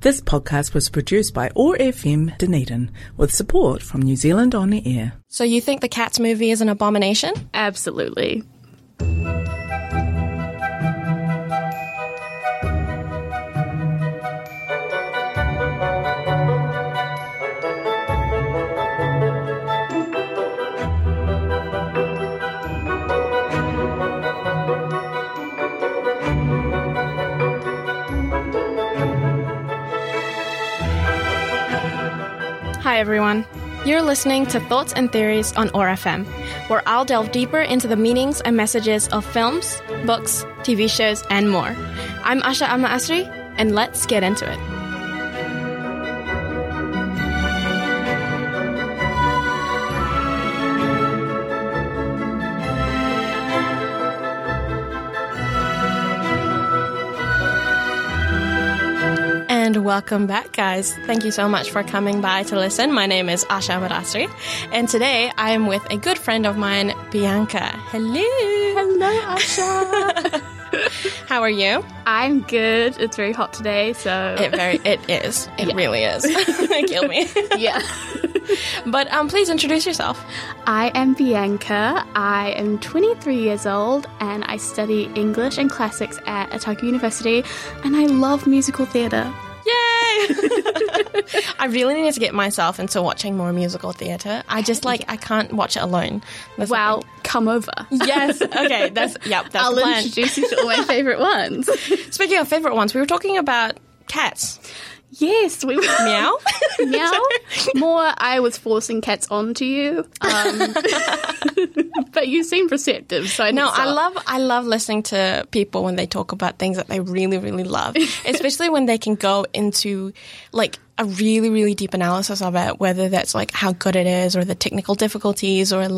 This podcast was produced by OAR FM Dunedin with support from New Zealand On Air. So you think the Cats movie is an abomination? Absolutely. Hi everyone. You're listening to Thoughts and Theories on OAR FM, where I'll delve deeper into the meanings and messages of films, books, TV shows, and more. I'm Asha Ama Asri, and let's get into it. And welcome back, guys. Thank you so much for coming by to listen. My name is Asha Amadasri, and today I am with a good friend of mine, Bianca. Hello. Hello, Asha. How are you? I'm good. It's very hot today, so... It is. It really is. Kill me. Yeah. But please introduce yourself. I am Bianca. I am 23 years old, and I study English and Classics at Otago University, and I love musical theatre. Yay! I really need to get myself into watching more musical theatre. I can't watch it alone. Well, come over. Yes. Okay. That's I'll the plan. introduce you to all my favourite ones. Speaking of favourite ones, we were talking about cats. Yes, we were. Meow? Meow? More, I was forcing cats onto you. But you seem receptive, so I love listening to people when they talk about things that they really, really love, especially when they can go into like a really, really deep analysis of it, whether that's like how good it is or the technical difficulties or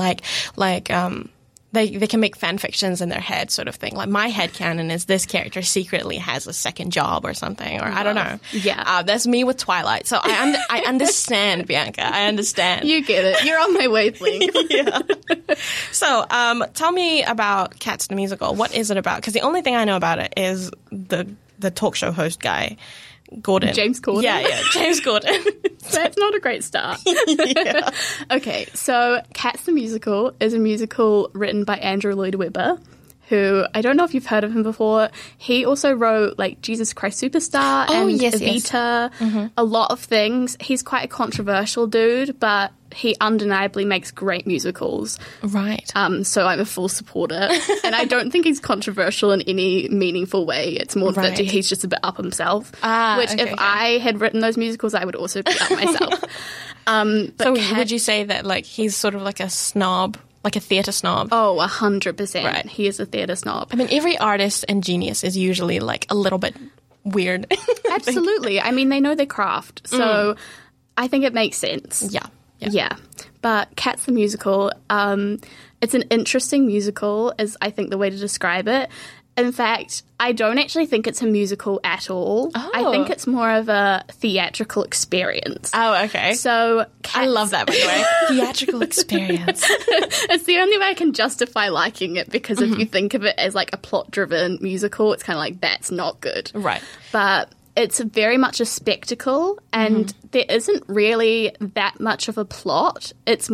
They can make fan fictions in their head sort of thing. Like my headcanon is this character secretly has a second job or something, or I don't know. Yeah. That's me with Twilight. So I understand, Bianca. I understand. You get it. You're on my wavelength. Yeah. So tell me about Cats the Musical. What is it about? Because the only thing I know about it is the talk show host guy. Gordon. James Corden. Yeah, James Corden. That's not a great start. Yeah. Okay, so Cats the Musical is a musical written by Andrew Lloyd Webber, who, I don't know if you've heard of him before. He also wrote, like, Jesus Christ Superstar and Evita, a lot of things. He's quite a controversial dude, but he undeniably makes great musicals. Right. So I'm a full supporter. And I don't think he's controversial in any meaningful way. It's more that he's just a bit up himself. If I had written those musicals, I would also be up myself. Would you say that, like, he's sort of like a snob? Like a theatre snob. Oh, 100%. Right. He is a theatre snob. I mean, every artist and genius is usually like a little bit weird. Absolutely. I mean, they know their craft. So I think it makes sense. Yeah. But Cats the Musical, it's an interesting musical is I think the way to describe it. In fact, I don't actually think it's a musical at all. Oh. I think it's more of a theatrical experience. Oh, okay. So I love that, by the way. Theatrical experience. It's the only way I can justify liking it because if you think of it as like a plot-driven musical, it's kind of like, that's not good. Right. But it's very much a spectacle and there isn't really that much of a plot. It's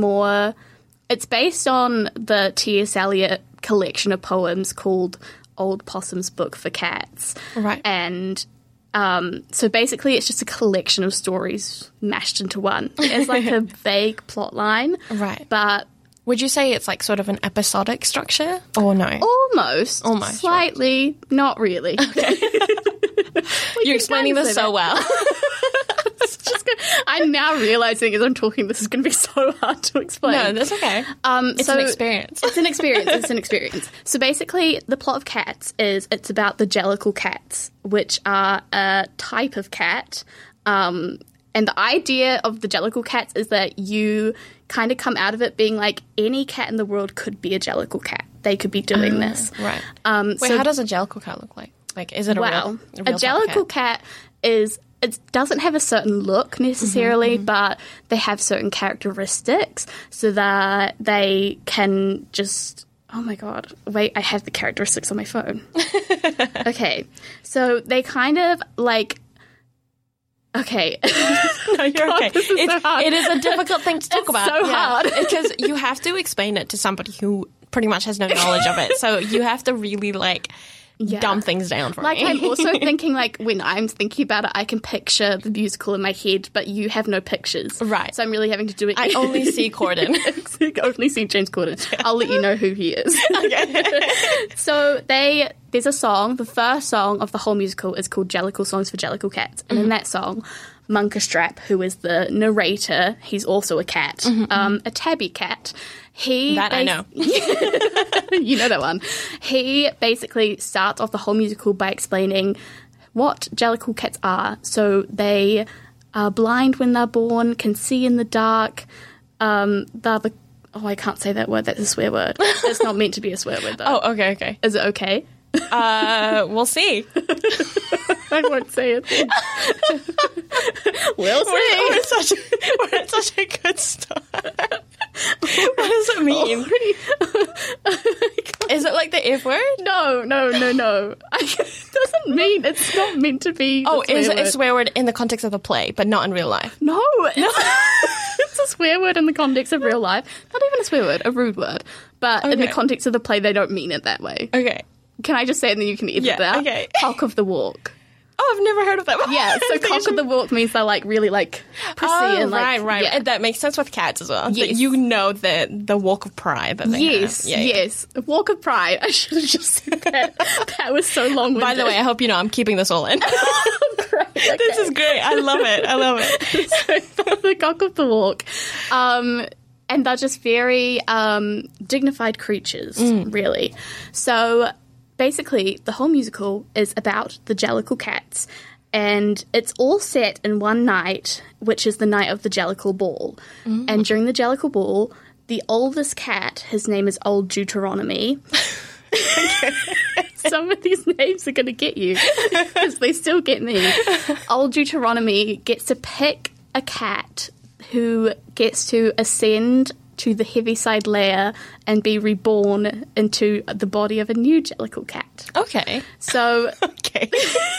based on the T.S. Eliot collection of poems called Old Possum's Book for Cats. Right. And so basically it's just a collection of stories mashed into one. It's like a vague plot line. Right. But would you say it's like sort of an episodic structure or no? Almost. Slightly. Right. Not really. Okay. You're explaining this so well. I'm now realizing as I'm talking this is going to be so hard to explain. No, that's okay. It's an experience. It's an experience. So basically, the plot of Cats is it's about the Jellicle cats, which are a type of cat. And the idea of the Jellicle cats is that you kind of come out of it being like any cat in the world could be a Jellicle cat. They could be doing this. Right. Wait, how does a Jellicle cat look like? Like, is it a real Jellicle cat is... It doesn't have a certain look necessarily, but they have certain characteristics so that they can just... Oh, my God. Wait, I have the characteristics on my phone. Okay. So they kind of, like... Okay. No, you're okay. This is so hard. It is a difficult thing to talk about. So hard. Because you have to explain it to somebody who pretty much has no knowledge of it. So you have to really, dumb things down for me. I'm also thinking, when I'm thinking about it, I can picture the musical in my head, but you have no pictures. Right. So I'm really having to do it. I only see Corden. I only see James Corden. Yeah. I'll let you know who he is. Okay. So there's a song. The first song of the whole musical is called Jellicle Songs for Jellicle Cats. And in that song, Munkustrap, who is the narrator, he's also a cat, a tabby cat. I know. You know that one. He basically starts off the whole musical by explaining what Jellicle cats are. So they are blind when they're born, can see in the dark. They're the... Oh, I can't say that word. That's a swear word. It's not meant to be a swear word, though. Oh, okay. Is it okay? We'll see. I won't say it. We'll see. We're at such a good start. What does it mean? Is it like the F word? No. It doesn't mean, it's not meant to be. Oh, is it a swear word in the context of the play, but not in real life? No. It's a swear word in the context of real life. Not even a swear word, a rude word. But in the context of the play, they don't mean it that way. Okay. Can I just say it and then you can edit that? Okay. Cock of the walk. Oh, I've never heard of that one. Yeah, so cock of the walk means they're really prissy and right. Yeah. That makes sense with cats as well. Yes. You know the walk of pride that they have. Yes. Walk of pride. I should have just said that. That was so long-winded. By the way, I hope you know I'm keeping this all in. Great. Okay. This is great. I love it. So, the cock of the walk. And they're just very dignified creatures, really. So basically, the whole musical is about the Jellicle cats, and it's all set in one night, which is the night of the Jellicle Ball. And during the Jellicle Ball, the oldest cat, his name is Old Deuteronomy. Some of these names are going to get you, because they still get me. Old Deuteronomy gets to pick a cat who gets to ascend to the Heaviside layer and be reborn into the body of a new Jellicle cat. Okay. So... Okay.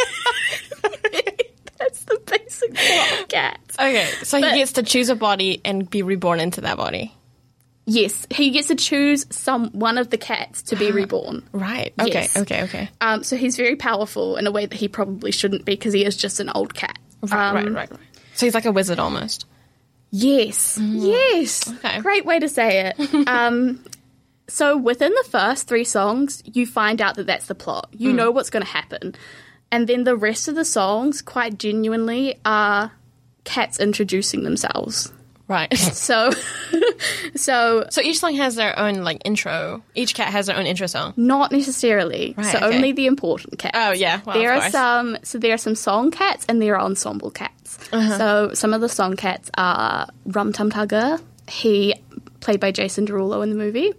That's the basic plot of cats. Okay, so he gets to choose a body and be reborn into that body. Yes, he gets to choose one of the cats to be reborn. Right. Okay, Yes. okay. So he's very powerful in a way that he probably shouldn't be, because he is just an old cat. Right. So he's like a wizard almost. Yes. Yes. Okay. Great way to say it. So within the first 3 songs, you find out that that's the plot. You know what's going to happen. And then the rest of the songs, quite genuinely, are cats introducing themselves. Right. So each song has their own intro. Each cat has their own intro song. Not necessarily. Right, so okay. only the important cats. Oh yeah. Well, there of are course. there are some song cats and there are ensemble cats. So some of the song cats are Rum Tum Tugger. He played by Jason Derulo in the movie.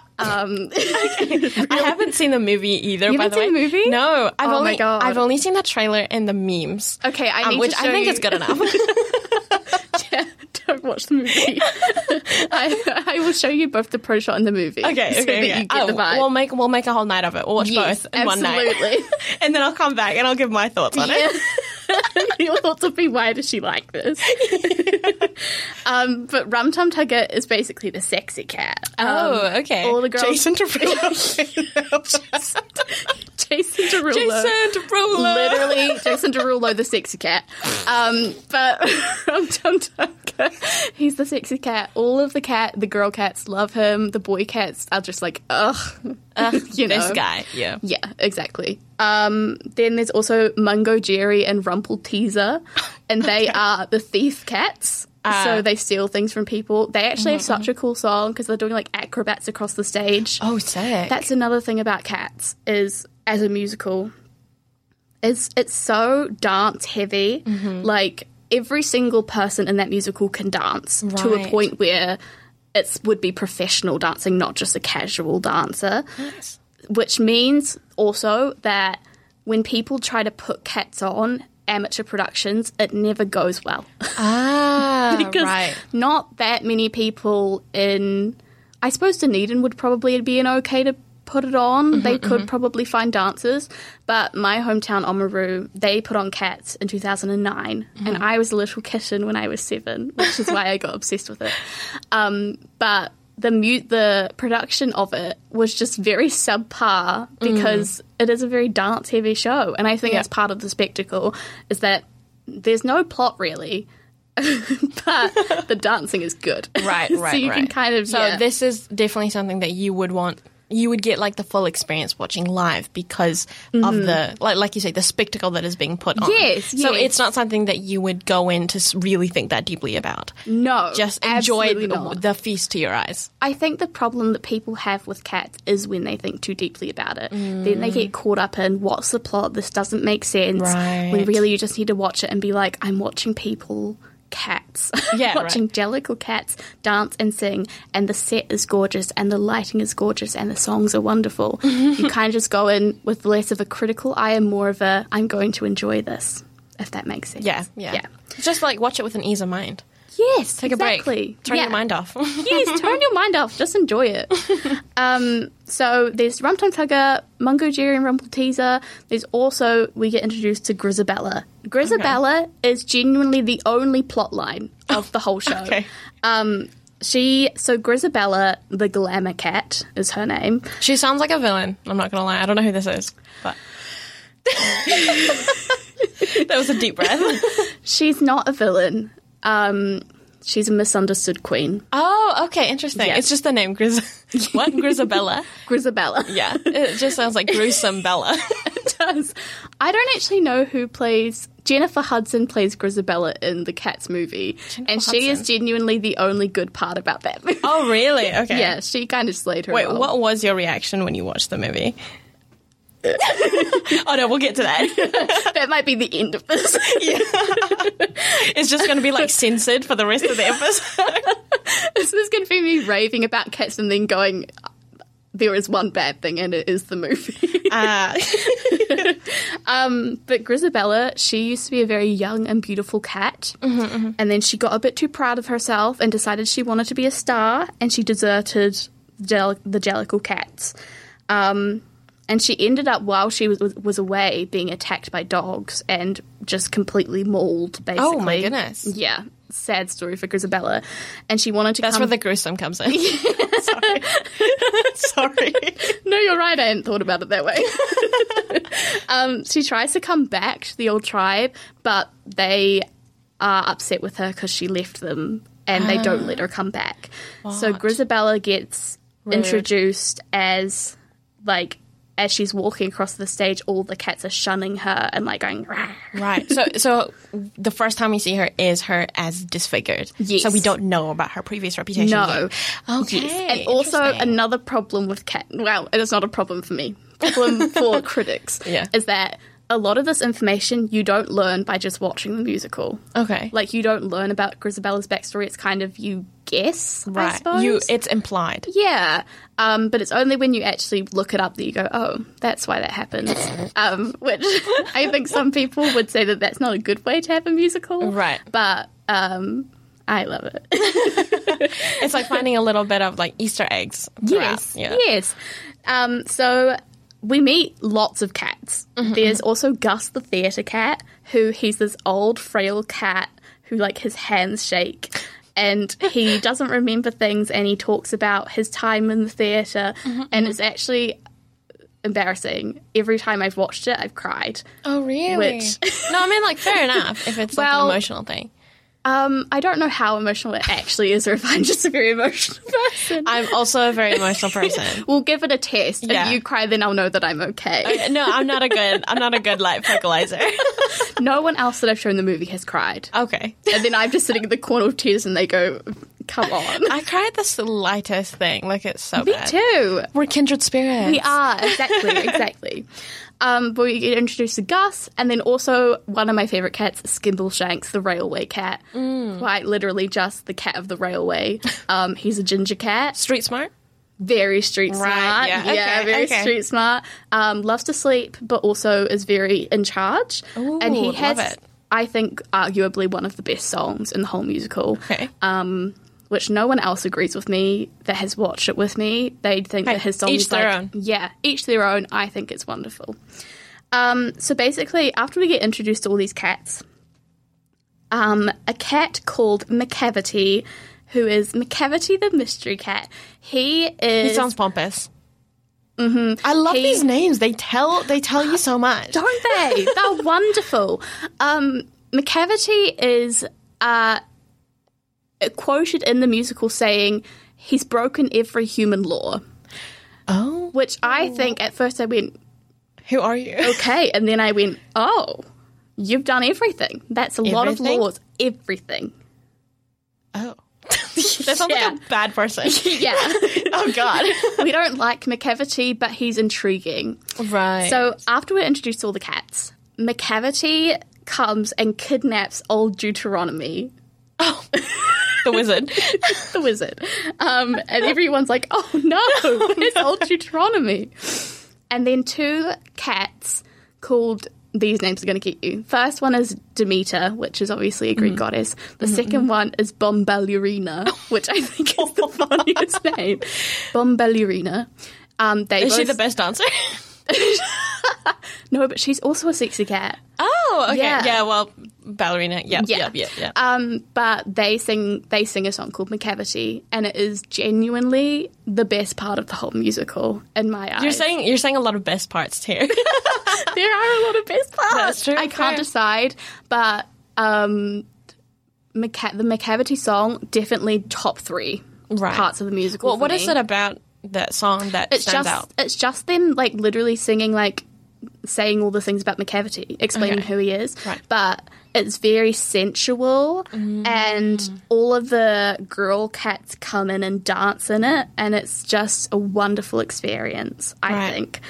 I haven't seen the movie either. You by haven't the way, seen the movie? No. My God. I've only seen the trailer and the memes. Okay, I need which to show I think you. is good enough. Yeah, don't watch the movie. I will show you both the pro shot and the movie. Okay, so that you get the vibe. We'll make a whole night of it. We'll watch both in one night. Absolutely. And then I'll come back and I'll give my thoughts on it. Your thoughts will be, why does she like this? But Rum Tum Tugger is basically the sexy cat. Okay. All the girls. Jason Derulo. Jason Derulo. Literally, Jason Derulo, the sexy cat. But Rum Tum Tugger, he's the sexy cat. All of the girl cats love him. The boy cats are just like, ugh. You know. This guy. Yeah. Yeah, exactly. Then there's also Mungo Jerry and Rumple Teaser, and they are the thief cats. So they steal things from people. They actually have such a cool song because they're doing acrobats across the stage. Oh, sick. That's another thing about Cats is, as a musical, it's so dance heavy. Every single person in that musical can dance to a point where it would be professional dancing, not just a casual dancer. Nice. Which means also that when people try to put Cats on amateur productions, it never goes well. Because not that many people in... I suppose Dunedin would probably be an okay to put it on. They could probably find dancers. But my hometown, Oamaru, they put on Cats in 2009. And I was a little kitten when I was 7, which is why I got obsessed with it. But the production of it was just very subpar because it is a very dance-heavy show. And I think that's part of the spectacle, is that there's no plot, really. But the dancing is good. Right. So you can kind of... So this is definitely something that you would want... You would get, like, the full experience watching live because of the, like you say, the spectacle that is being put on. Yes. So it's not something that you would go in to really think that deeply about. No, just enjoy the feast to your eyes. I think the problem that people have with Cats is when they think too deeply about it. Then they get caught up in, what's the plot? This doesn't make sense. Right. When really you just need to watch it and be like, I'm watching people... cats. Watching Jellicle cats dance and sing, and the set is gorgeous and the lighting is gorgeous and the songs are wonderful. You kind of just go in with less of a critical eye and more of a, I'm going to enjoy this, if that makes sense. Yeah. Just like watch it with an ease of mind. Yes, Take a break. Turn your mind off. Yes, turn your mind off. Just enjoy it. So there's Rum Tum Tugger, Mungo Jerry and Rumpleteazer. There's also, we get introduced to Grizabella. Grizabella is genuinely the only plot line of the whole show. Okay. Grizabella, the glamour cat, is her name. She sounds like a villain. I'm not going to lie. I don't know who this is, but... That was a deep breath. She's not a villain. She's a misunderstood queen. Oh, okay, interesting. Yeah. It's just the name What? Grizabella? Grizabella. Yeah, it just sounds like gruesome Bella. It does. I don't actually know who plays... Jennifer Hudson plays Grizabella in the Cats movie. She is genuinely the only good part about that movie. Oh, really? Okay. Yeah, she kind of slayed her role. What was your reaction when you watched the movie? Oh no, we'll get to that. That might be the end of this. Yeah. It's just going to be like censored for the rest of the episode. This is going to be me raving about Cats and then going, there is one bad thing and it is the movie. But Grizabella, she used to be a very young and beautiful cat, and then she got a bit too proud of herself and decided she wanted to be a star, and she deserted the Jellicle cats. And she ended up, while she was away, being attacked by dogs and just completely mauled, basically. Oh, my goodness. Yeah. Sad story for Grizabella. And she wanted to That's where the gruesome comes in. Sorry. Sorry. No, you're right. I hadn't thought about it that way. She tries to come back to the old tribe, but they are upset with her because she left them and they don't let her come back. What? So Grizabella gets introduced as, like... As she's walking across the stage, all the cats are shunning her and like going, rah. Right. So the first time we see her is her as disfigured. Yes. So we don't know about her previous reputation. No. Yet. Okay. Yes. And also another problem with well, it's not a problem for me. Problem for critics is that a lot of this information you don't learn by just watching the musical. Okay. Like, you don't learn about Grisabella's backstory. It's kind of, you guess, I suppose. It's implied. Yeah. But it's only when you actually look it up that you go, oh, that's why that happens. Which I think some people would say that that's not a good way to have a musical. Right. But I love it. It's like finding a little bit of, like, Easter eggs. Yes. Yeah. Yes. So... we meet lots of cats. There's also Gus the theatre cat, he's this old, frail cat who, like, his hands shake. And he doesn't remember things, and he talks about his time in the theatre. And it's actually embarrassing. Every time I've watched it, I've cried. Oh, really? No, I mean, like, fair enough if it's, like, an emotional thing. I don't know how emotional it actually is, or if I'm just a very emotional person. I'm also a very emotional person. We'll give it a test. Yeah. If you cry, then I'll know that I'm okay. No, I'm not a good light vocalizer. No one else that I've shown the movie has cried. Okay. And then I'm just sitting in the corner with tears, and they go, come on. I cried the slightest thing. Like, it's so Me bad. Me too. We're kindred spirits. We are. Exactly. But we get introduced to Gus, and then also one of my favourite cats, Skimbleshanks, the railway cat. Quite literally just the cat of the railway. He's a ginger cat. Street smart? Very street smart. Right, yeah. Very street smart. Loves to sleep, but also is very in charge. Ooh, and he has, love it. I think, arguably one of the best songs in the whole musical. Okay. which no one else agrees with me that has watched it with me. They think that his song each is their own. Yeah, each their own. I think it's wonderful. So basically, after we get introduced to all these cats, a cat called McCavity, who is McCavity the mystery cat. He sounds pompous. Mm-hmm. I love these names. They tell you so much. Don't they? They're wonderful. McCavity is quoted in the musical saying, "He's broken every human law." Oh. Which I think at first I went, who are you? Okay. And then I went, oh, you've done everything. That's a lot of laws. Everything. Oh. That sounds like a bad person. Yeah. Oh, God. We don't like McCavity, but he's intriguing. Right. So after we're introduced to all the cats, McCavity comes and kidnaps old Deuteronomy. Oh. The wizard. The wizard. And everyone's like, oh, no, where's old Deuteronomy? And then two cats called... These names are going to get you. First one is Demeter, which is obviously a Greek goddess. The second one is Bombalurina, which I think is the funniest name. Bombalurina. Is she the best dancer? No, but she's also a sexy cat. Oh, okay. Yeah, well, ballerina. Yeah. But they sing a song called McCavity, and it is genuinely the best part of the whole musical in my eyes. You're saying a lot of best parts here. There are a lot of best parts. That's true. I can't decide, but the McCavity song definitely top 3 parts of the musical. Well, what is it about that song that stands out? It's just them like literally singing, like saying all the things about McCavity, explaining who he is. Right. But it's very sensual, and all of the girl cats come in and dance in it, and it's just a wonderful experience, I think.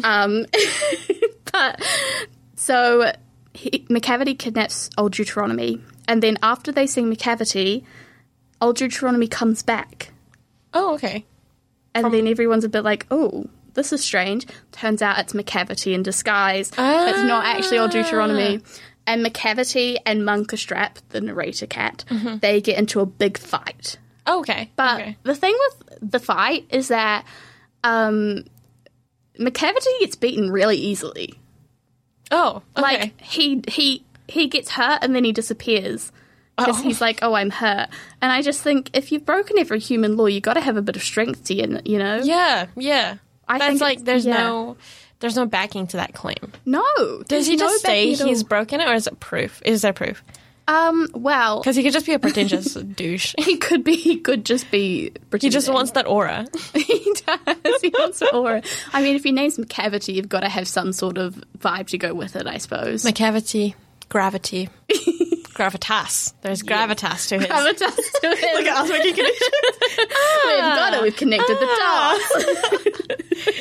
But so McCavity kidnaps old Deuteronomy, and then after they sing McCavity, old Deuteronomy comes back. Oh, okay. And then everyone's a bit like, oh, this is strange. Turns out it's McCavity in disguise. It's not actually old Deuteronomy. And McCavity and Munkustrap, the narrator cat, they get into a big fight. Oh, okay. But the thing with the fight is that McCavity gets beaten really easily. Oh, okay. Like, he gets hurt and then he disappears. Because he's like, oh, I'm hurt. And I just think, if you've broken every human law, you got to have a bit of strength to you know? Yeah. I think like there's no backing to that claim. No. Does he just say he's broken it, or is it proof? Is there proof? Well... Because he could just be a pretentious douche. He could just be pretending. He just wants that aura. He does. He wants an aura. I mean, if your name's McCavity, you've got to have some sort of vibe to go with it, I suppose. McCavity. Gravity. Gravitas. There's gravitas to his. Gravitas to his. Look at us making connections. We've got it. We've connected the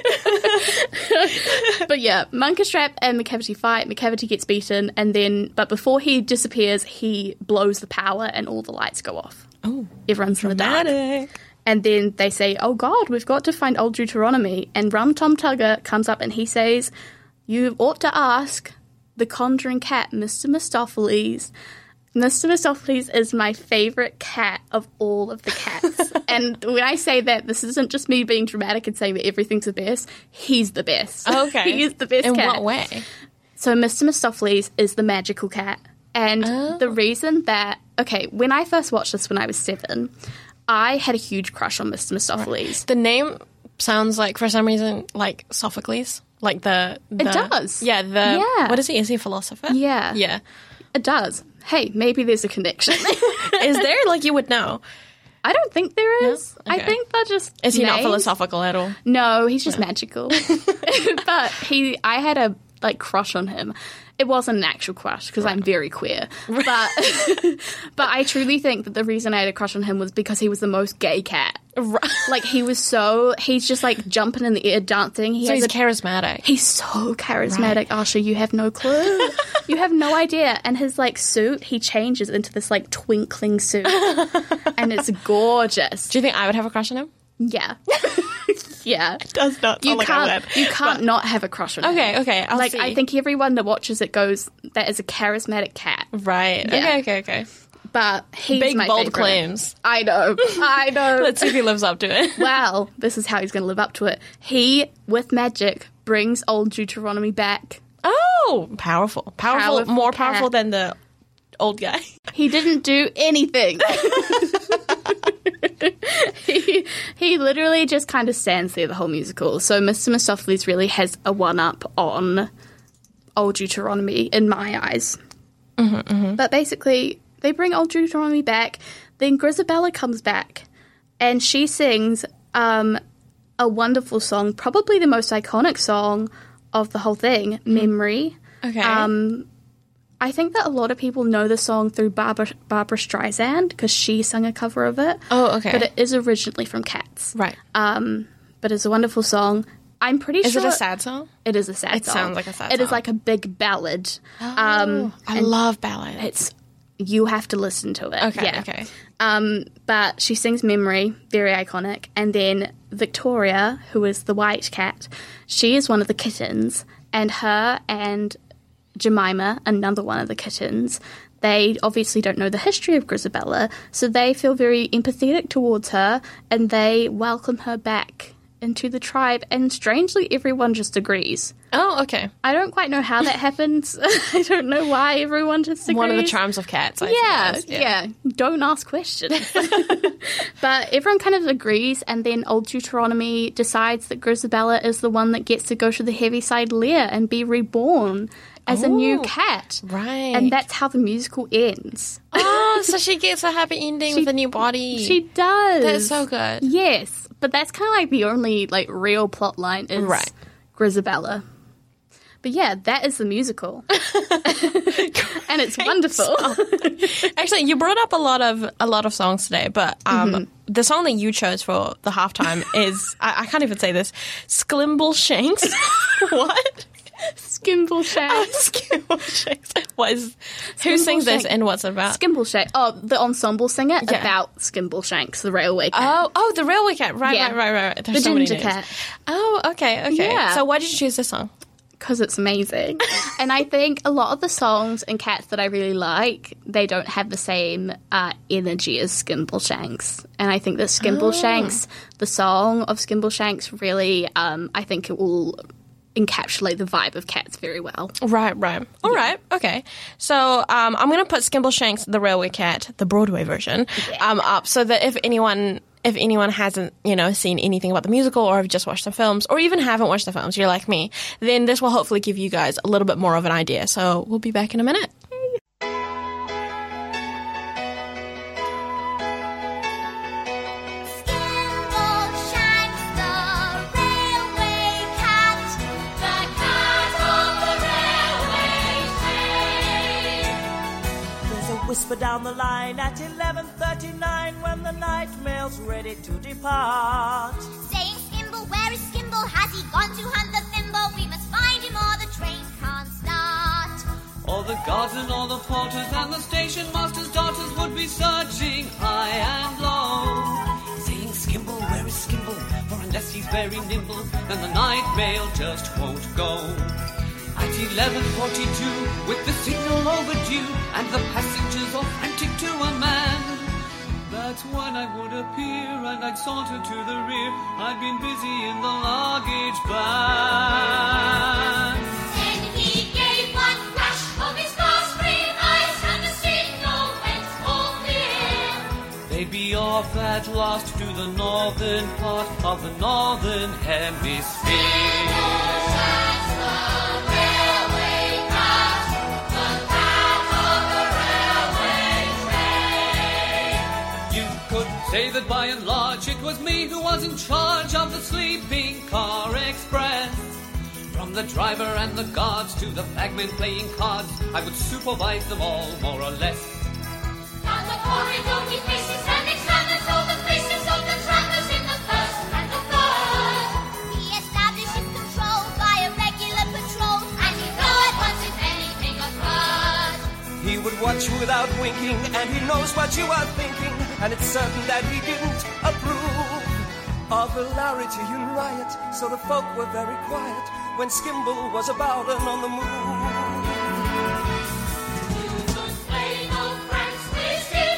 dots. But yeah, Munkustrap and McCavity fight. McCavity gets beaten, but before he disappears, he blows the power and all the lights go off. Oh, everyone's in the dark. And then they say, oh God, we've got to find old Deuteronomy. And Rum Tum Tugger comes up and he says, you ought to ask the conjuring cat, Mr. Mistoffelees. Mr. Mistoffelees is my favourite cat of all of the cats. And when I say that, this isn't just me being dramatic and saying that everything's the best. He's the best. Okay. He is the best cat. In what way? So Mr. Mistoffelees is the magical cat. And the reason that... Okay, when I first watched this when I was 7, I had a huge crush on Mr. Mistoffelees. The name sounds like, for some reason, like Sophocles. Like the It does. Yeah, what is he? Is he a philosopher? Yeah. Yeah. It does. Hey, maybe there's a connection. Is there? Like, you would know. I don't think there is. No? Okay. I think they're just Is he names. not philosophical at all? No, he's just magical. But I had a crush on him. It wasn't an actual crush because I'm very queer. But I truly think that the reason I had a crush on him was because he was the most gay cat. Like, he's just like jumping in the air, dancing. He's charismatic. He's so charismatic, Asha. You have no clue. You have no idea. And his like suit, he changes into this like twinkling suit. And it's gorgeous. Do you think I would have a crush on him? Yeah. Yeah. It does not sound like I would. You can't not have a crush on him. Okay. I'll see. I think everyone that watches it goes, that is a charismatic cat. Right. Yeah. Okay. But he's big, my bold favorite. Claims. I know. Let's see if he lives up to it. Well, this is how he's going to live up to it. He, with magic, brings old Deuteronomy back. Oh, powerful. More powerful than the old guy. He didn't do anything. he literally just kind of stands there the whole musical. So Mr. Mistopheles really has a one-up on old Deuteronomy in my eyes. But basically, they bring old Deuteronomy back. Then Grizabella comes back, and she sings a wonderful song, probably the most iconic song of the whole thing, Memory. Okay. I think that a lot of people know the song through Barbara Streisand because she sung a cover of it. Oh, okay. But it is originally from Cats. Right. But it's a wonderful song. I'm pretty sure... Is it a sad song? It is a sad song. It sounds like a sad song. It is like a big ballad. I love ballads. You have to listen to it. Okay, yeah. okay. But she sings Memory, very iconic. And then Victoria, who is the white cat, she is one of the kittens. And her and Jemima, another one of the kittens, they obviously don't know the history of Grizabella, so they feel very empathetic towards her, and they welcome her back into the tribe, and strangely everyone just agrees. Oh, okay. I don't quite know how that happens. I don't know why everyone just agrees. One of the charms of Cats, I suppose. Yeah. Don't ask questions. But everyone kind of agrees, and then old Deuteronomy decides that Grizabella is the one that gets to go to the Heaviside Lair and be reborn as a new cat. Right. And that's how the musical ends. Oh, so she gets a happy ending with a new body. She does. That's so good. Yes. But that's kind of like the only real plot line is Grizabella. But yeah, that is the musical. And it's wonderful. Actually, you brought up a lot of songs today, but the song that you chose for the halftime is I can't even say this. Skimbleshanks. What? Skimbleshanks. Skimbleshanks. Who sings this and what's it about? Skimbleshanks. Oh, the ensemble singer about Skimbleshanks, the railway cat. Oh, the railway cat. Right. There's the so many ginger names. cat. Oh, okay. Yeah. So why did you choose this song? Because it's amazing. And I think a lot of the songs in Cats that I really like, they don't have the same energy as Skimbleshanks. And I think that Skimbleshanks, the song of Skimbleshanks, really, I think it will encapsulate the vibe of Cats very well. Right. All right. Okay. So I'm going to put Skimbleshanks, the Railway Cat, the Broadway version, up so that if anyone hasn't, seen anything about the musical or have just watched the films or even haven't watched the films, you're like me, then this will hopefully give you guys a little bit more of an idea. So we'll be back in a minute. Whisper down the line at 11:39 when the night mail's ready to depart. Saying, Skimble, where is Skimble? Has he gone to hunt the thimble? We must find him or the train can't start. All the guards and all the porters and the station master's daughters would be searching high and low. Saying, Skimble, where is Skimble? For unless he's very nimble, then the night mail just won't go. At 11:42, with the signal overdue, and the passengers all frantic to a man, that's when I would appear, and I'd saunter to the rear. I'd been busy in the luggage van. Then he gave one flash of his glass green eyes, and the signal went all clear. They'd be off at last to the northern part of the northern hemisphere. Say that by and large it was me who was in charge of the sleeping car express. From the driver and the guards to the bagmen playing cards, I would supervise them all, more or less. Down the corridor he faces and examines all the faces of the travelers in the first and the third. He establishes control by a regular patrol, and he knows at once if anything occurred. He would watch without winking, and he knows what you are thinking, and it's certain that he didn't approve of hilarity and riot, so the folk were very quiet when Skimble was about and on the move. You could play no pranks with him.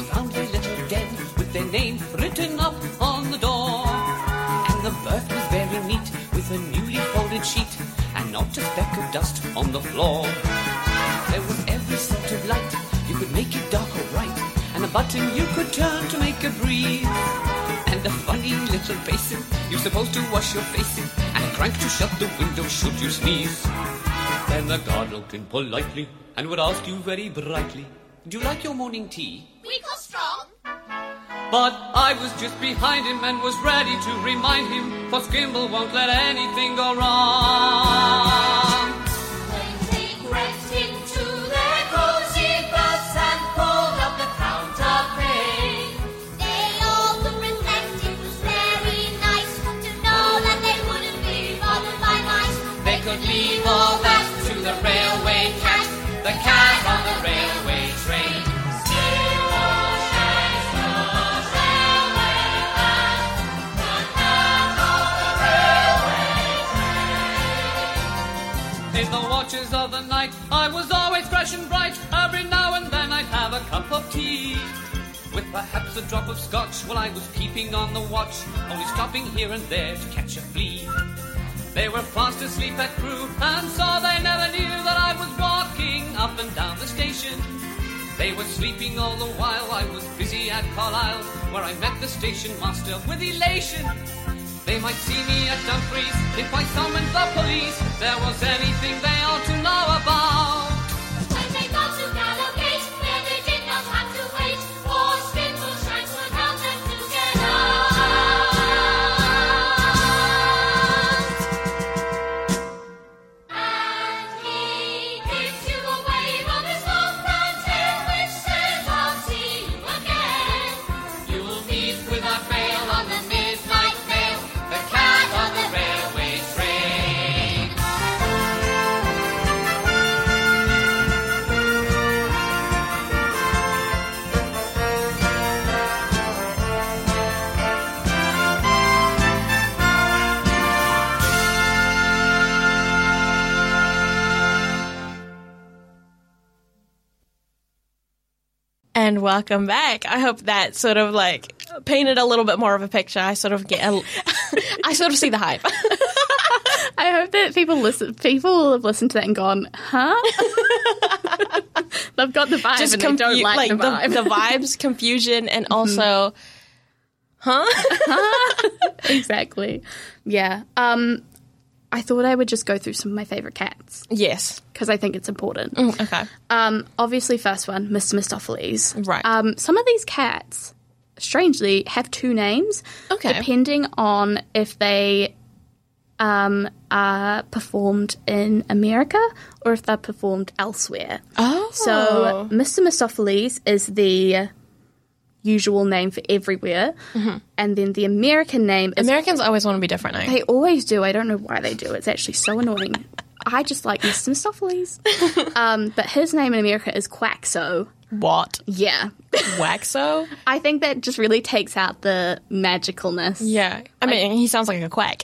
found their little den with their name written up on the door. And the berth was very neat with a newly folded sheet and not a speck of dust on the floor. There was every sort of light, you could make it dark or bright, and a button you could turn to make a breeze. And a funny little basin you're supposed to wash your face in, and a crank to shut the window should you sneeze. Then the guard looked in politely and would ask you very brightly, do you like your morning tea? Weak or strong? But I was just behind him and was ready to remind him, for Skimble won't let anything go wrong. When they crept into their cozy berths and pulled up the counterpane, they all could reflect it was very nice to know that they wouldn't be bothered by mice. They could leave all that to the railway cat, the cat on the railway train. In the watches of the night, I was always fresh and bright. Every now and then I'd have a cup of tea, with perhaps a drop of scotch while I was keeping on the watch, only stopping here and there to catch a flea. They were fast asleep at Crewe, and so they never knew that I was walking up and down the station. They were sleeping all the while I was busy at Carlisle, where I met the station master with elation. They might see me at Dumfries if I summoned the police. There was anything they ought to know about. When they got to Gallowgate, where they did not have to wait, for Spindleshanks would help them to get out. And he gives you a wave of his long brown tail, which says, I'll see you again. You'll meet with our mail on the midnight mail, the cat on the railway train. And welcome back. I hope that sort of like painted a little bit more of a picture. I sort of get, I sort of see the hype. I hope that people will have listened to that and gone, huh? They've got the vibe and they don't like the vibe. The vibes, confusion, and also, huh? Exactly. Yeah. I thought I would just go through some of my favourite cats. Yes. Because I think it's important. Okay. Obviously, first one, Mr. Mistopheles. Right. Some of these cats, strangely, have two names. Okay. Depending on if they are performed in America or if they're performed elsewhere. Oh. So Mr. Mistopheles is the usual name for everywhere. Mm-hmm. And then the American name is... Americans always want to be different, eh? They always do. I don't know why they do. It's actually so annoying. I just like Mr. Mistopheles. But his name in America is Quaxo. What? Yeah. Waxo? I think that just really takes out the magicalness. Yeah. I mean, he sounds like a quack.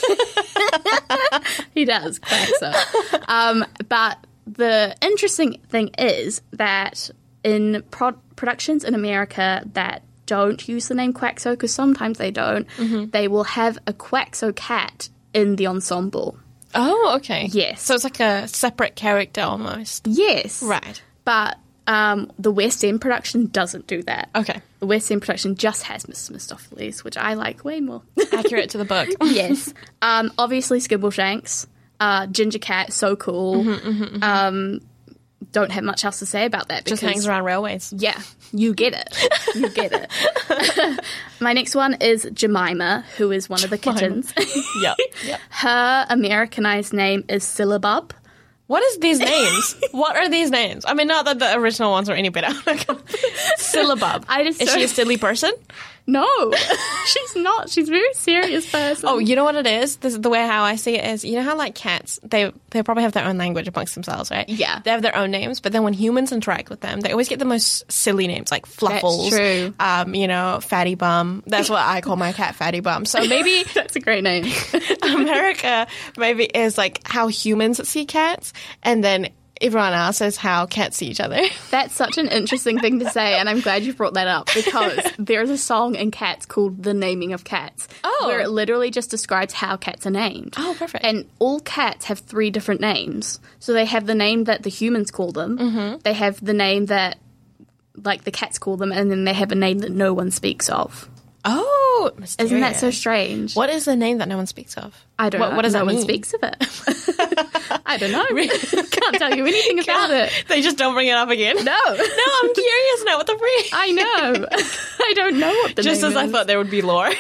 He does, Quaxo. But the interesting thing is that in productions in America that don't use the name Quaxo, because sometimes they don't, they will have a Quaxo cat in the ensemble. Oh, okay. Yes. So it's like a separate character almost. Yes. Right. But the West End production doesn't do that. Okay. The West End production just has Mr. Mistopheles, which I like way more. Accurate to the book. Yes. Obviously, Skimbleshanks. Ginger Cat, so cool. Don't have much else to say about that. Just hangs around railways. Yeah, you get it. You get it. My next one is Jemima, who is one of the kittens. Yep. Her Americanized name is Syllabub. What is these names? What are these names? I mean, not that the original ones are any better. Syllabub. Is she a silly person? No, she's not. She's a very serious person. Oh, you know what it is? This is the way how I see it is, you know how like cats, they probably have their own language amongst themselves, right? Yeah. They have their own names, but then when humans interact with them, they always get the most silly names, like Fluffles. That's true. You know, Fatty Bum. That's what I call my cat, Fatty Bum. So maybe... That's a great name. America maybe is like how humans see cats, and then everyone else is how cats see each other. That's such an interesting thing to say, and I'm glad you brought that up, because there's a song in Cats called The Naming of Cats, where it literally just describes how cats are named. Oh, perfect. And all cats have 3 different names. So they have the name that the humans call them, they have the name that, like, the cats call them, and then they have a name that no one speaks of. Oh, mysterious. Isn't that so strange? What is the name that no one speaks of? I don't know. What does that mean? No one speaks of it. I don't know. Can't tell you anything about it. They just don't bring it up again? No. I'm curious now what the freak. I know. I don't know what the name is. Just as I thought there would be lore.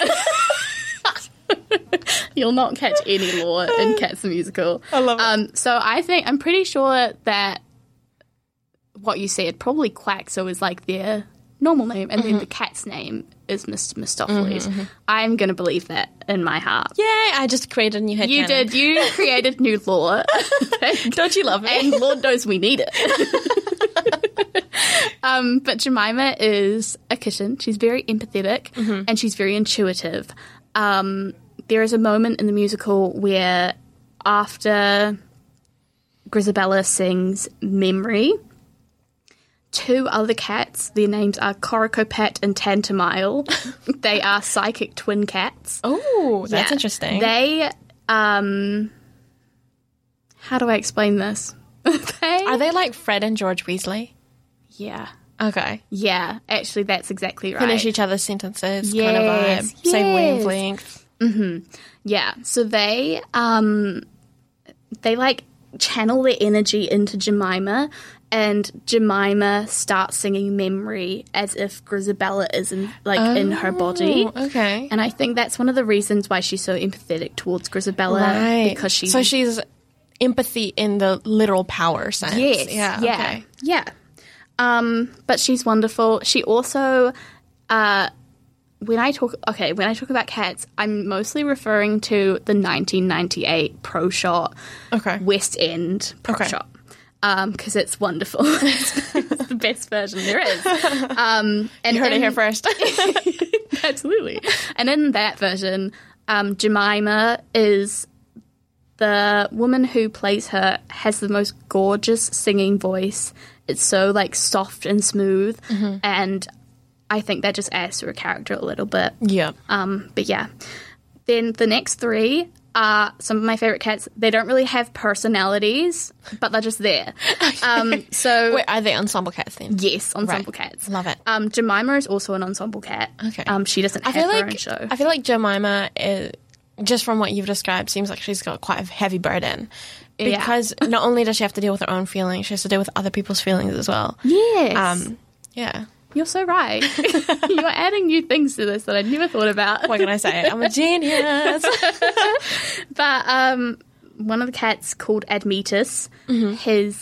You'll not catch any lore in Cats the Musical. I love it. So I'm pretty sure that what you said, probably Quaxo is like their normal name, and then the cat's name is Mr. Mistopheles. I'm going to believe that in my heart. Yay, I just created a new headcanon. You did. You created new lore. Don't you love it? And Lord knows we need it. But Jemima is a kitten. She's very empathetic and she's very intuitive. There is a moment in the musical where after Grisabella sings Memory, 2 other cats, their names are Coricopat and Tantamile. They are psychic twin cats. Oh, that's interesting. They, how do I explain this? Are they like Fred and George Weasley? Yeah. Okay. Yeah, actually that's exactly right. Finish each other's sentences, kind of vibe, same wavelength. Yeah, so they like channel their energy into Jemima, and Jemima starts singing Memory as if Grisabella is in her body. Okay. And I think that's one of the reasons why she's so empathetic towards Grisabella. Right. Because so she's empathy in the literal power sense. Yes. Yeah. Okay. Yeah. But she's wonderful. She also, when I talk about cats, I'm mostly referring to the 1998 Pro Shot West End Pro Shot. Because it's wonderful. It's the best version there is. And you heard it here first. Absolutely. And in that version, Jemima is the woman who plays her, has the most gorgeous singing voice. It's so like soft and smooth, and I think that just adds to her character a little bit. Yeah. But yeah. Then the next 3 are some of my favorite cats. They don't really have personalities, but they're just there. So wait, are they ensemble cats then? Yes, ensemble cats. Love it. Jemima is also an ensemble cat. Okay. She doesn't have her own show. I feel like Jemima is, just from what you've described, seems like she's got quite a heavy burden. Because not only does she have to deal with her own feelings, she has to deal with other people's feelings as well. Yes. Yeah. You're so right. You're adding new things to this that I never thought about. What can I say? I'm a genius. But one of the cats called Admetus, his...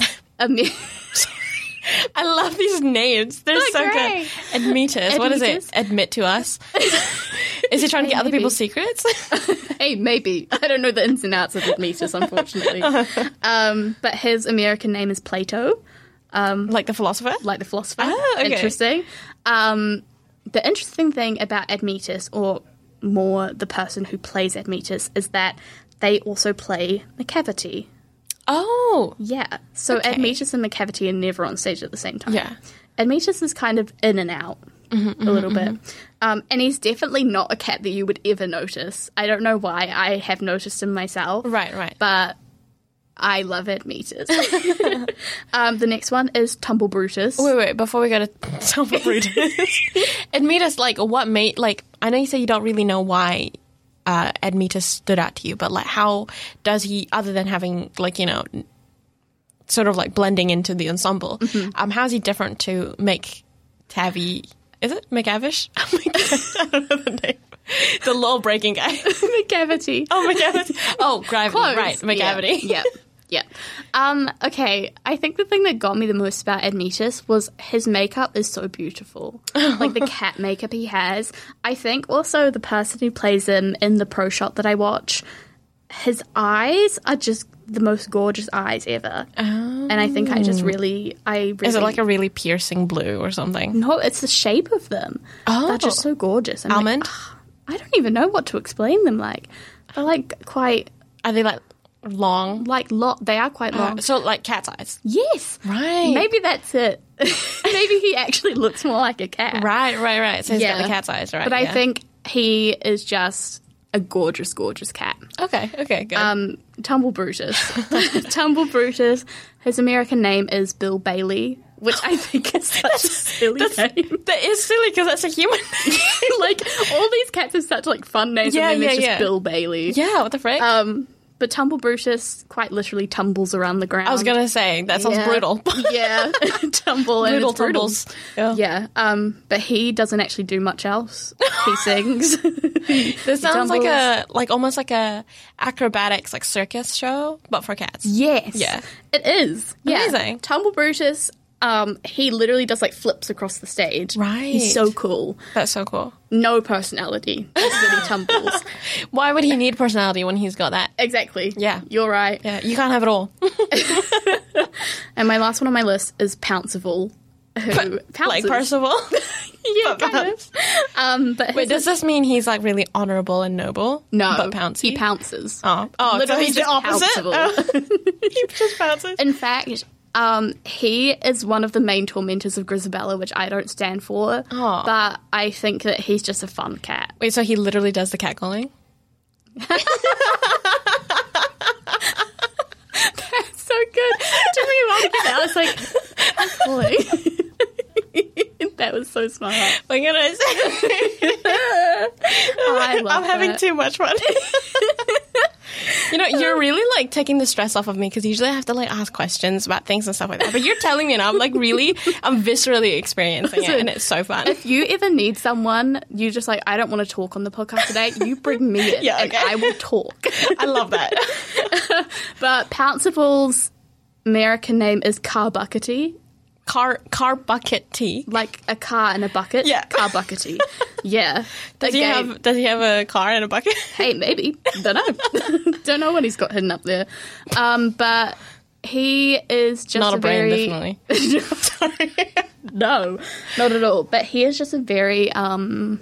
I love these names. They're so great. Good. Admetus. What is it? Admit to us. Is he trying to get other people's secrets? Hey, maybe. I don't know the ins and outs of Admetus, unfortunately. But his American name is Plato. Like the philosopher? Like the philosopher. Oh, okay. Interesting. The interesting thing about Admetus, or more the person who plays Admetus, is that they also play Macavity. Oh. Yeah. So Admetus and Macavity are never on stage at the same time. Yeah. Admetus is kind of in and out a little bit. And he's definitely not a cat that you would ever notice. I don't know why. I have noticed him myself. Right. But I love Admetus. The next one is Tumble Brutus. Wait. Before we go to Tumble Brutus. Admetus, like, what made, like, I know you say you don't really know why Admetus stood out to you, but, like, how does he, other than having, like, you know, sort of, like, blending into the ensemble, how is he different to McTavish? Is it McAvish? Oh my God, I don't know the name. The law-breaking guy. Macavity. Oh, Macavity. Oh, Gravity. Close. Right, Macavity. Yeah. Okay, I think the thing that got me the most about Admetus was his makeup is so beautiful. Like the cat makeup he has. I think also the person who plays him in the Pro Shot that I watch, his eyes are just the most gorgeous eyes ever. Oh. And I think I really... Is it like a really piercing blue or something? No, it's the shape of them. Oh. They're just so gorgeous. I'm almond? Like, I don't even know what to explain them like. They're like quite... Are they like long? Like, they are quite long. So, like cat's eyes? Yes. Right. Maybe that's it. Maybe he actually looks more like a cat. Right. So he's got the cat's eyes, right? But I think he is just a gorgeous, gorgeous cat. Okay, good. Tumble Brutus. Tumble Brutus, his American name is Bill Bailey, which I think is such a silly name. That is silly because that's a human name. Like, all these cats have such, like, fun names, and then there's just Bill Bailey. Yeah, what the frick? But Tumble Brutus quite literally tumbles around the ground. I was going to say, that sounds brutal. Yeah, tumble and brutal it's brutal. tumbles. Yeah, but he doesn't actually do much else. He sings. This sounds like almost like a acrobatics, like circus show, but for cats. Yes. Yeah. It is. Yeah. Amazing. Tumble Brutus, he literally does like flips across the stage. Right. He's so cool. That's so cool. No personality. Just that he tumbles. Why would he need personality when he's got that? Exactly. Yeah. You're right. Yeah, you can't have it all. And my last one on my list is Pouncival. Who pounces. Like Percival? Yeah, kind of. But wait, does this mean he's like really honourable and noble? No, but pouncy? He pounces. Oh, literally so he's the opposite? He just pounces. In fact, he is one of the main tormentors of Grisabella, which I don't stand for. Oh. But I think that he's just a fun cat. Wait, so he literally does the catcalling? That's so good. It took me a while to get that. I was like, catcalling. That was so smart. What can I say? I'm having too much fun. You know, you're really like taking the stress off of me because usually I have to like ask questions about things and stuff like that. But you're telling me and I'm like I'm viscerally experiencing it and it's so fun. If you ever need someone, you just like, I don't want to talk on the podcast today, you bring me in and I will talk. I love that. But Pouncival's American name is Carbuckety. Car bucket tea. Like a car and a bucket? Yeah. Carbuckety. Yeah. Does he have a car and a bucket? Hey, maybe. Don't know. Don't know what he's got hidden up there. But he is just not a brain, definitely. Sorry. No, not at all. But he is just a very fun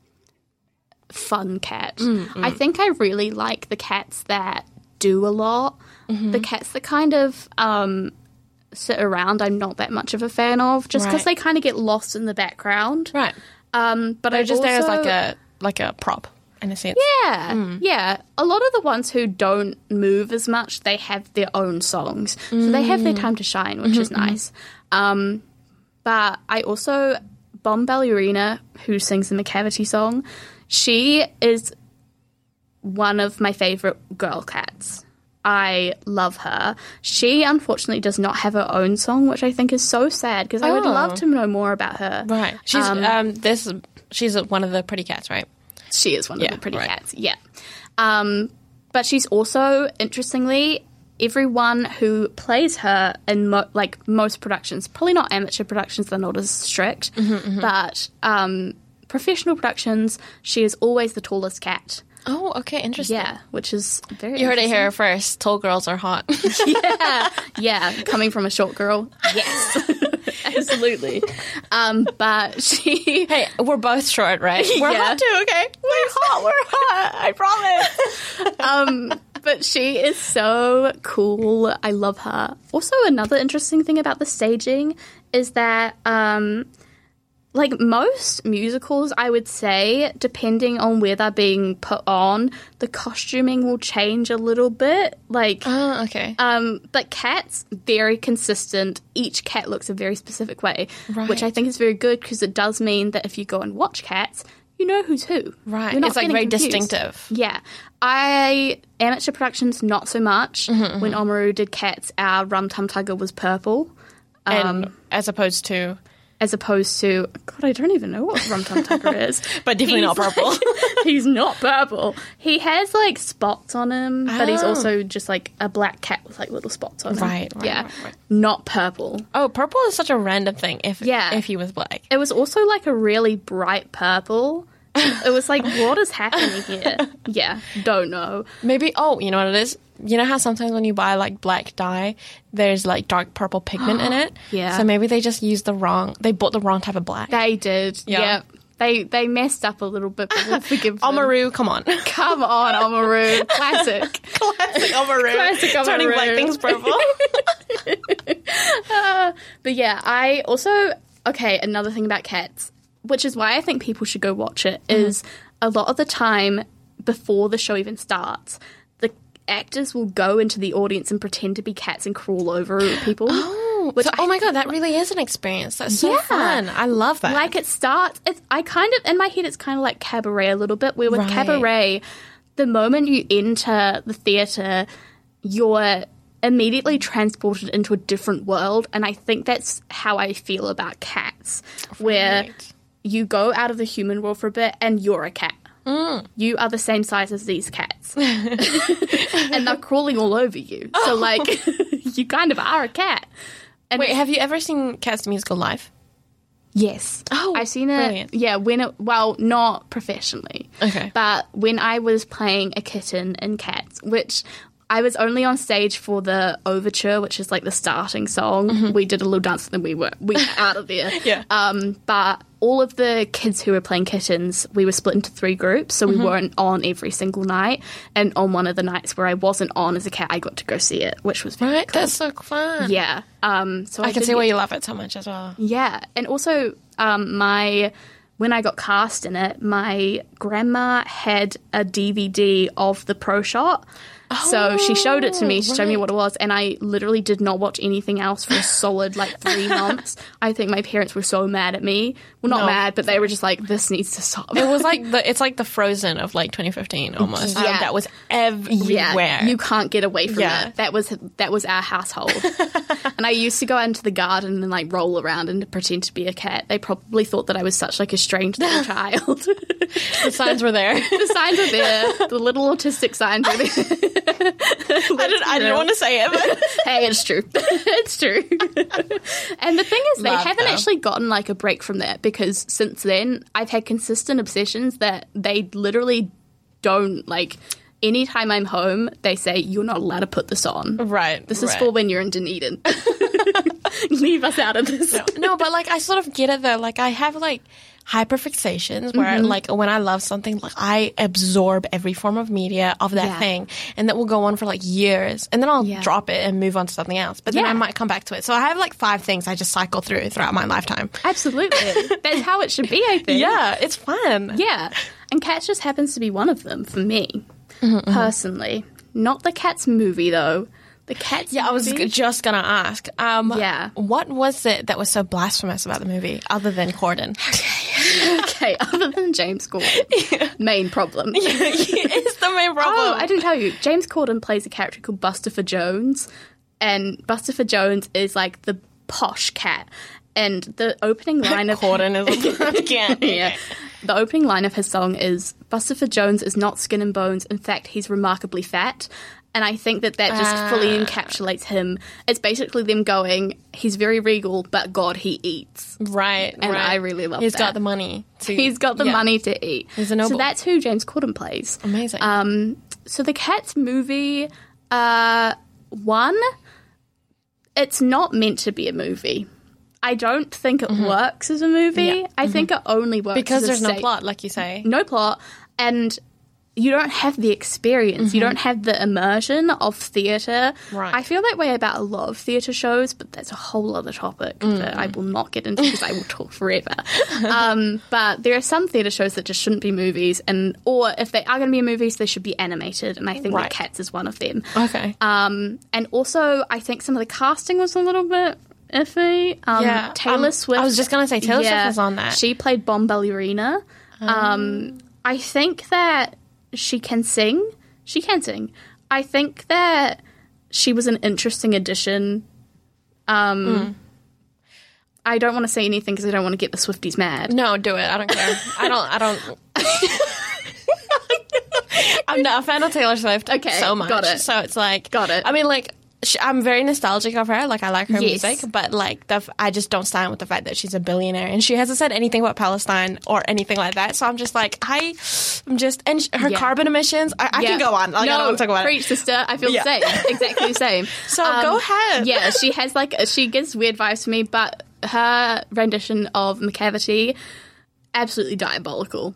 cat. I think I really like the cats that do a lot. Mm-hmm. The cats that kind of sit around, I'm not that much of a fan of, just because they kind of get lost in the background. Right. But they're just there as like a prop in a sense. Yeah, yeah. A lot of the ones who don't move as much, they have their own songs, so they have their time to shine, which is nice. But I also Bomb Ballerina, who sings the McCavity song, she is one of my favorite girl cats. I love her. She unfortunately does not have her own song, which I think is so sad because I would love to know more about her. Right. She's one of the pretty cats, right? She is one of the pretty cats. Yeah. But she's also, interestingly, everyone who plays her in most productions, probably not amateur productions, they're not as strict, but professional productions, she is always the tallest cat. Oh, okay, interesting. Yeah, which is very You heard it here first. Tall girls are hot. Yeah, coming from a short girl, yes. Absolutely. But she... Hey, we're both short, right? We're hot too, okay? We're hot, I promise. But she is so cool. I love her. Also, another interesting thing about the staging is that... like most musicals, I would say, depending on where they're being put on, the costuming will change a little bit. Like, okay. But Cats, very consistent. Each cat looks a very specific way, which I think is very good because it does mean that if you go and watch Cats, you know who's who. Right. It's like very distinctive. Yeah. Amateur productions, not so much. When Oamaru did Cats, our Rum Tum Tugger was purple. And as opposed to, God, I don't even know what Rum Tum Tugger is. But definitely not purple. He's not purple. He has, like, spots on him, but he's also just, like, a black cat with, like, little spots on him. Right. Not purple. Oh, purple is such a random thing if he was black. It was also, like, a really bright purple. It was like, what is happening here? Yeah, don't know. Maybe, you know what it is? You know how sometimes when you buy, like, black dye, there's, like, dark purple pigment in it? Yeah. So maybe they just used they bought the wrong type of black. They did. Yeah. They messed up a little bit, but we'll forgive them. Oamaru, come on. Come on, Oamaru. Classic. Classic Oamaru. Classic Oamaru. Turning black things purple. But yeah, I also... Okay, another thing about Cats, which is why I think people should go watch it, is a lot of the time before the show even starts, the actors will go into the audience and pretend to be cats and crawl over people. Oh my God, that really is an experience. That's so fun. I love that. Like it starts, I kind of, in my head, it's kind of like Cabaret a little bit, where with Cabaret, the moment you enter the theatre, you're immediately transported into a different world, and I think that's how I feel about Cats, where you go out of the human world for a bit and you're a cat. You are the same size as these cats. And they're crawling all over you. So, like, you kind of are a cat. And wait, have you ever seen Cats the Musical live? Yes. Oh, I've seen it. Brilliant. Yeah, well, not professionally. Okay. But when I was playing a kitten in Cats, which I was only on stage for the overture, which is like the starting song. We did a little dance and then we were out of there. But all of the kids who were playing kittens, we were split into 3 groups, so we weren't on every single night. And on one of the nights where I wasn't on as a cat, I got to go see it, which was very cool. That's so fun. Yeah. So I can see why you love it so much as well. Yeah. And also when I got cast in it, my grandma had a DVD of the pro shot. So she showed it to me. She showed me what it was, and I literally did not watch anything else for a solid 3 months. I think my parents were so mad at me. Well, not mad, but they were just like, "This needs to stop." It was like it's like the Frozen of 2015 almost. Yeah. That was everywhere. Yeah, you can't get away from it. That was our household. And I used to go out into the garden and roll around and pretend to be a cat. They probably thought that I was such a strange little child. The signs were there. The signs were there. The little autistic signs were there. I didn't want to say it, but hey, it's true. It's true. And the thing is, they haven't actually gotten a break from that, because since then I've had consistent obsessions that they literally don't anytime I'm home, they say, "You're not allowed to put this on." Right. This is for when you're in Dunedin. Leave us out of this. No, but I sort of get it though. I have hyperfixations where when I love something, I absorb every form of media of that thing, and that will go on for years, and then I'll drop it and move on to something else, but then I might come back to it. So I have 5 things I just cycle throughout my lifetime. Absolutely. That's how it should be, I think. Yeah, it's fun. Yeah. And Cats just happens to be one of them for me, personally. Not the Cats movie, though. The Cats movie? I was just going to ask. What was it that was so blasphemous about the movie, other than Corden? Okay, other than James Corden. Main problem. It's the main problem. Oh, I didn't tell you. James Corden plays a character called Bustopher Jones, and Bustopher Jones is the posh cat. And the opening line of... Corden is a cat. Yeah. The opening line of his song is, "Bustopher Jones is not skin and bones. In fact, he's remarkably fat." And I think that just fully encapsulates him. It's basically them going, he's very regal, but God, he eats. Right. And I really love He's that. got the money. He's got the money to eat. He's a noble. So that's who James Corden plays. Amazing. So the Cats movie, one, it's not meant to be a movie. I don't think it works as a movie. Yeah. I think it only works because as there's no plot, like you say. No plot. And you don't have the experience. You don't have the immersion of theatre. Right. I feel that way about a lot of theatre shows, but that's a whole other topic that I will not get into because I will talk forever. But there are some theatre shows that just shouldn't be movies, or if they are going to be movies, they should be animated, and I think that Cats is one of them. Okay. And also, I think some of the casting was a little bit iffy. Taylor Swift. I was just going to say, Taylor Swift was on that. She played Bomb Ballerina. I think that she can sing. She can sing. I think that she was an interesting addition. I don't want to say anything because I don't want to get the Swifties mad. No, do it. I don't care. I don't. I'm not a fan of Taylor Swift so much. Got it. So it's got it. I mean, I'm very nostalgic of her. I like her music, but I just don't stand with the fact that she's a billionaire and she hasn't said anything about Palestine or anything like that. So I'm just and her carbon emissions. I can go on. I don't want to talk about preach, sister. I feel the same. Exactly the same. So go ahead. Yeah, she has she gives weird vibes to me, but her rendition of McCavity, absolutely diabolical.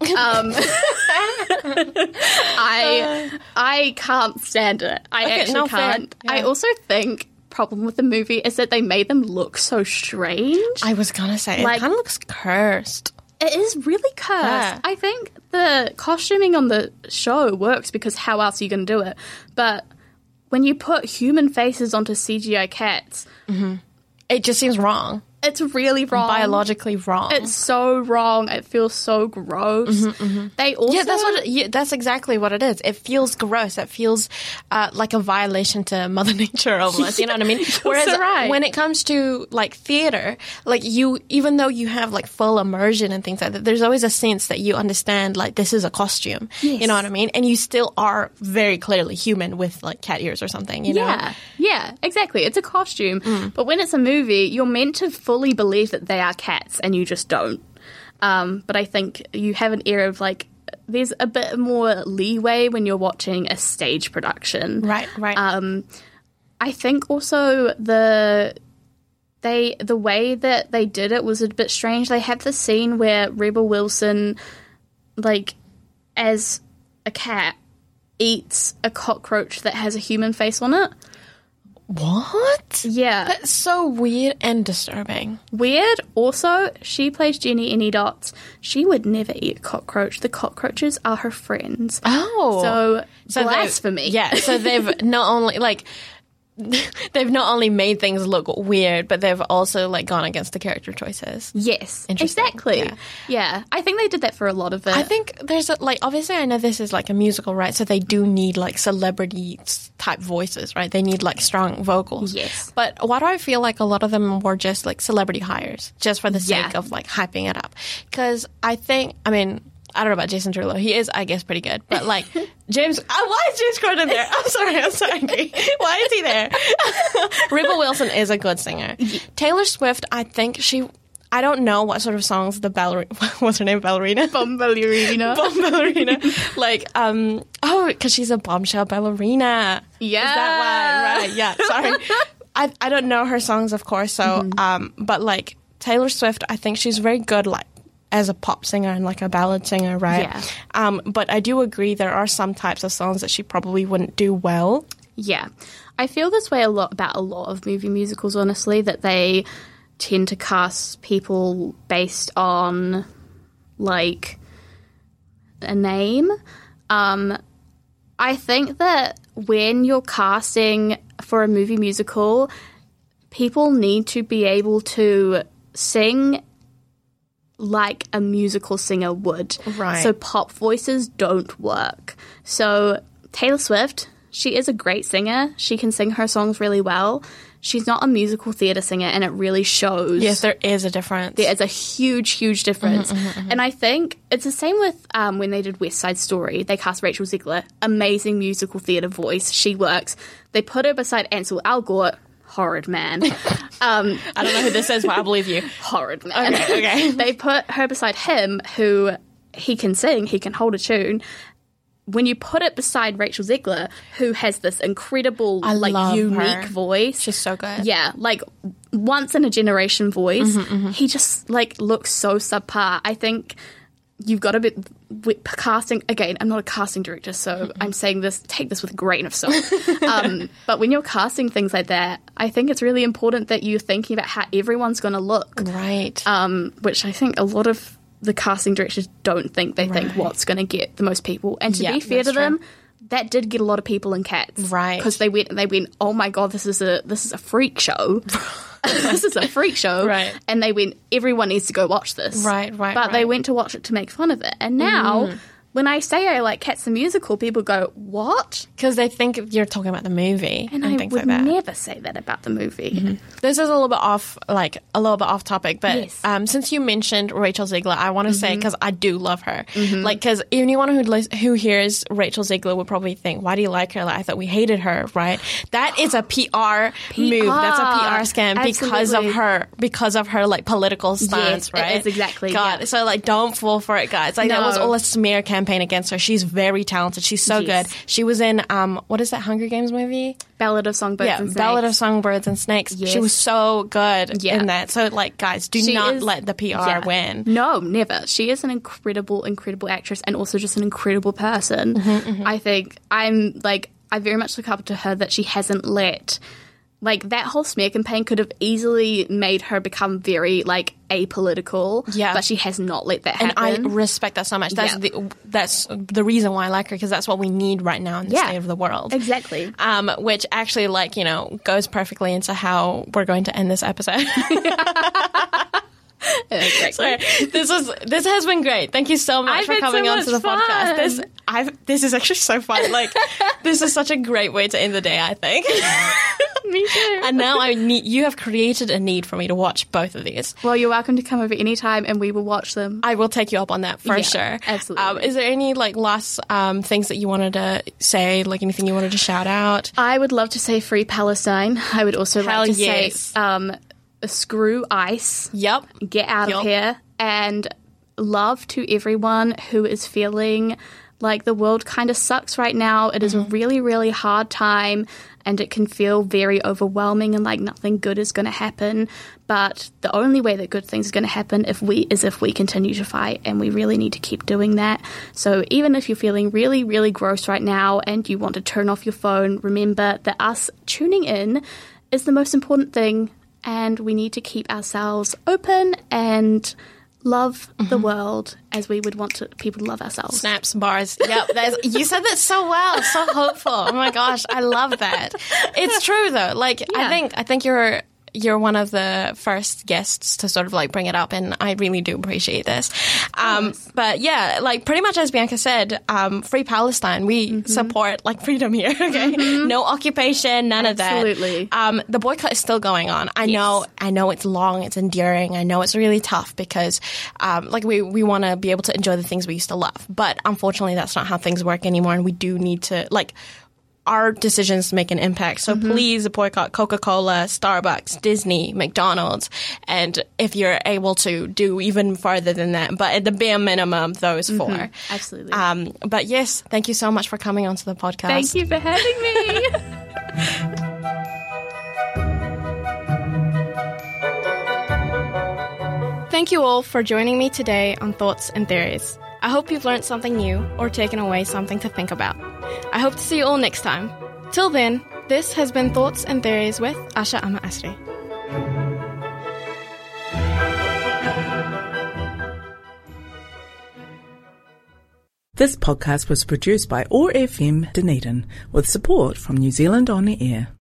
I can't stand it. I actually can't. Yeah. I also think problem with the movie is that they made them look so strange. I was gonna say, it kind of looks cursed. It is really cursed. Yeah. I think the costuming on the show works because how else are you going to do it? But when you put human faces onto CGI cats, it just seems wrong. It's really wrong. Biologically wrong. It's so wrong. It feels so gross. They also... Yeah, that's exactly what it is. It feels gross. It feels like a violation to Mother Nature almost. You know what I mean? Whereas when it comes to like theater, like even though you have like full immersion and things like that, there's always a sense that you understand like this is a costume. Yes. You know what I mean? And you still are very clearly human with like cat ears or something, you know? Yeah, exactly. It's a costume. But when it's a movie, you're meant to fully believe that they are cats and you just don't. But I think you have an air of like there's a bit more leeway when you're watching a stage production. Right. I think also the way that they did it was a bit strange. They had the scene where Rebel Wilson, like, as a cat, eats a cockroach that has a human face on it. What? Yeah. That's so weird and disturbing. Weird. Also, she plays Jenny Anydots. She would never eat a cockroach. The cockroaches are her friends. Oh. So blasphemy. So they've not only, like... They've not only made things look weird, but they've also like gone against the character choices. Yes, exactly. Yeah, I think they did that for a lot of it. I think there's obviously I know this is like a musical, right? So they do need like celebrity type voices, right? They need like strong vocals. Yes. But why do I feel like a lot of them were just like celebrity hires, just for the sake of like hyping it up? Because I don't know about Jason Derulo. He is, I guess, pretty good. But, like, James... why is James Corden there? I'm so angry. Why is he there? Rebel Wilson is a good singer. Taylor Swift, I think I don't know what sort of songs the ballerina... What's her name? Ballerina? Bomb ballerina. Bomb ballerina. Like, because she's a bombshell ballerina. Yeah. Is that why? Right, yeah. Sorry. I don't know her songs, of course, so... but, like, Taylor Swift, I think she's very good, like, as a pop singer and like a ballad singer, right? Yeah. But I do agree there are some types of songs that she probably wouldn't do well. Yeah. I feel this way about a lot of movie musicals, honestly, that they tend to cast people based on like a name. I think that when you're casting for a movie musical, people need to be able to sing like a musical singer would. Right. So pop voices don't work. So Taylor Swift, she is a great singer. She can sing her songs really well. She's not a musical theatre singer, and it really shows. Yes, there is a difference. There is a huge, huge difference. And I think it's the same with when they did West Side Story. They cast Rachel Zegler. Amazing musical theatre voice. She works. They put her beside Ansel Elgort. Horrid man. I don't know who this is, but I believe you. Horrid man. Okay. They put her beside him, who he can sing, he can hold a tune. When you put it beside Rachel Zegler, who has this incredible, unique voice. She's so good. Yeah, like once in a generation voice. He just like looks so subpar. I think you've got to be casting. Again, I'm not a casting director, so I'm saying this, take this with a grain of salt. But when you're casting things like that, I think it's really important that you're thinking about how everyone's going to look. Right. Which I think a lot of the casting directors don't think. They think what's going to get the most people. And to be fair to them, that did get a lot of people in Cats. Right. Because they went, oh my God, this is a freak show. This is a freak show. Right. And they went, everyone needs to go watch this. Right. But they went to watch it to make fun of it. And now, when I say I like Cats the Musical, people go, what? Because they think you're talking about the movie and I things would like that. never say that about the movie. This is a little bit off topic, but since you mentioned Rachel Zegler, I want to say, because I do love her, like, because anyone who hears Rachel Zegler would probably think, why do you like her? Like, I thought we hated her, right? That is a PR move. That's a PR scam. Because of her like political stance, right? It is exactly. God, so like, don't fall for it, guys. Like, that was all a smear campaign campaign against her. She's very talented. She's so good. She was in, what is that Hunger Games movie? Ballad of Songbirds and Snakes. Ballad of Songbirds and Snakes. Yes. She was so good in that. So, like, guys, do not let the PR win. No, never. She is an incredible, incredible actress and also just an incredible person. I think I very much look up to her that she hasn't let... Like, that whole smear campaign could have easily made her become very, like, apolitical. Yeah. But she has not let that happen. And I respect that so much. That's the reason why I like her, because that's what we need right now in the state of the world. Exactly. Which actually, like, you know, goes perfectly into how we're going to end this episode. Sorry. This has been great. Thank you so much for coming on to the podcast. This is actually so fun. Like, this is such a great way to end the day, I think. Me too. And now you have created a need for me to watch both of these. Well, you're welcome to come over anytime and we will watch them. I will take you up on that for sure. Absolutely. Is there any like last things that you wanted to say, like anything you wanted to shout out? I would love to say free Palestine. I would also like to say screw ICE. Yep. Get out of here. And love to everyone who is feeling like the world kind of sucks right now. It is a really, really hard time and it can feel very overwhelming and like nothing good is going to happen. But the only way that good things are going to happen is if we continue to fight, and we really need to keep doing that. So even if you're feeling really, really gross right now and you want to turn off your phone, remember that us tuning in is the most important thing, and we need to keep ourselves open and love the world as we would want people to love ourselves. Snaps, bars. Yep. You said that so well. So hopeful. Oh my gosh. I love that. It's true though. Like, I think you're one of the first guests to sort of like bring it up, and I really do appreciate this. But yeah, like pretty much as Bianca said, free Palestine. We support like freedom here. Okay, no occupation, none of that. Absolutely. The boycott is still going on. I know it's long, it's enduring. I know it's really tough because like we want to be able to enjoy the things we used to love, but unfortunately that's not how things work anymore, and we do need to like. Our decisions make an impact. So please boycott Coca-Cola, Starbucks, Disney, McDonald's. And if you're able to do even farther than that, but at the bare minimum, those four. Absolutely. But yes, thank you so much for coming onto the podcast. Thank you for having me. Thank you all for joining me today on Thoughts and Theories. I hope you've learned something new or taken away something to think about. I hope to see you all next time. Till then, this has been Thoughts and Theories with Asha Ama Asri. This podcast was produced by OAR FM Dunedin with support from New Zealand On the Air.